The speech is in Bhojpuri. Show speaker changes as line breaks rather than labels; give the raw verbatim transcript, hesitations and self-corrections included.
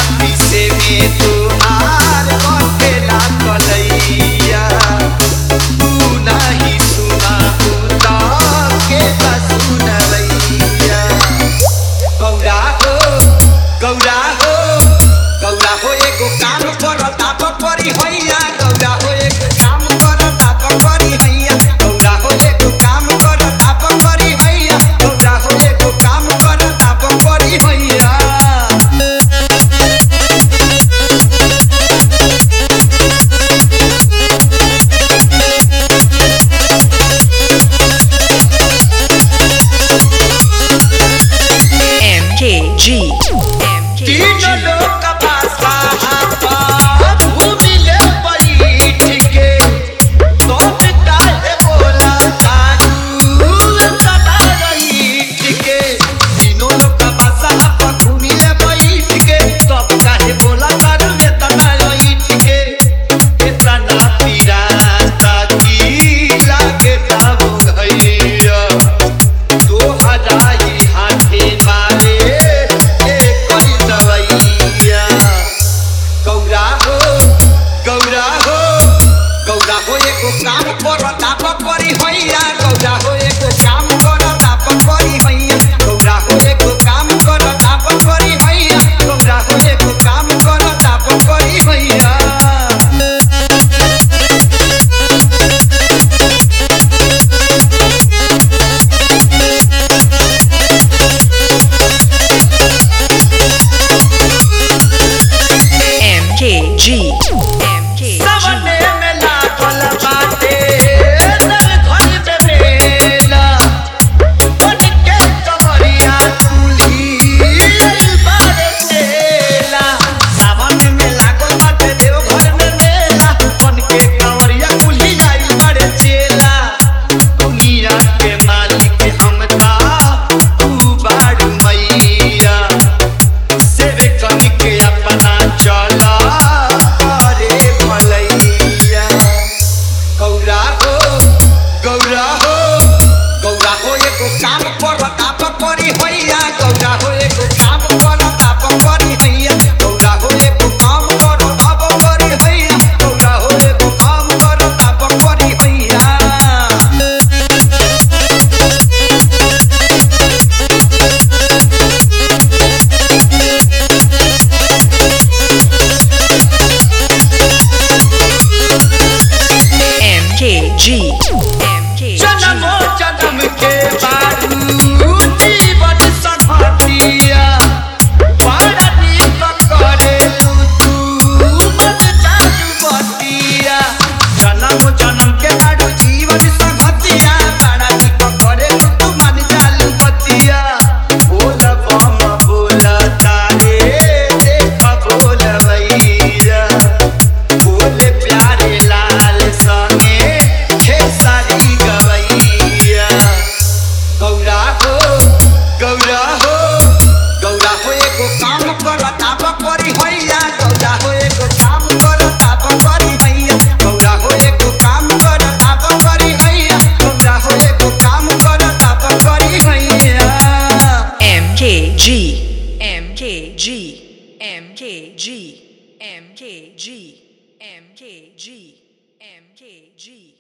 पीछे में तुहार बटेला कलैया तू नहीं सुना उता के सुनवैया गौरा हो गौरा हो गौरा हो एगो काम करता परी हैया गौरा हो एगो काम करता परी हैया गौरा हो एगो काम करता परी हैया गौरा हो एगो काम करता परी हैया
M K G M K G
तीनों लोग का पासा हाथ घूमिले बैठ के सोच काहे बोला तारू सदा रहीठ के तीनों लोग का पासा हाथ घूमिले बैठ के सब काहे बोला तारू तना रहीठ के इतना पीरा ताकी लागे ताऊ घैया दो हजारी हाथे मारे गौरा हो गौरा हो गौरा हो एगो काम करता परी हैया गौरा हो एगो काम करता परी हैया गौरा हो एगो काम करता परी हैया गौरा हो एगो काम करता परी हैया
M K G M K G
Savne में लागल बाटे नर घर में बेला बन के कमरिया चूल्ही बारे चेला सावन में लागल बाटे देव घर में मेला बन के कमरिया चूल्ही आई बारे चेला दुनिया के मालिक हम ता तू बाड़ मैया सेवे कन के अपना चला करे भलैया गौरा हो गौरा हो गौरा हो एगो काम करता परी हैया गौरा हो एगो काम करता परी हैया गौरा हो एगो काम करता परी हैया गौरा हो एगो काम करता परी हैया
M K G M K G
जन्मो जन्म के बारू जीवन संघतिया बड़ा नीक करे तू मत जादू बतिया जन्म जन्म के बारू जीवन संघतिया बड़ा नीक करे तू मन जालू बतिया बोल बम बोल तारे देख बोल भैया बोले प्यारे लाल संगे खेसारी गवैया गौरा हो गौरा हो गौरा हो एगो काम करता परी हैया गौरा हो एगो काम करता परी हैया गौरा हो एगो काम करता परी हैया गौरा हो एगो काम करता परी हैया
M K G M K G M K G M K G M K G M K G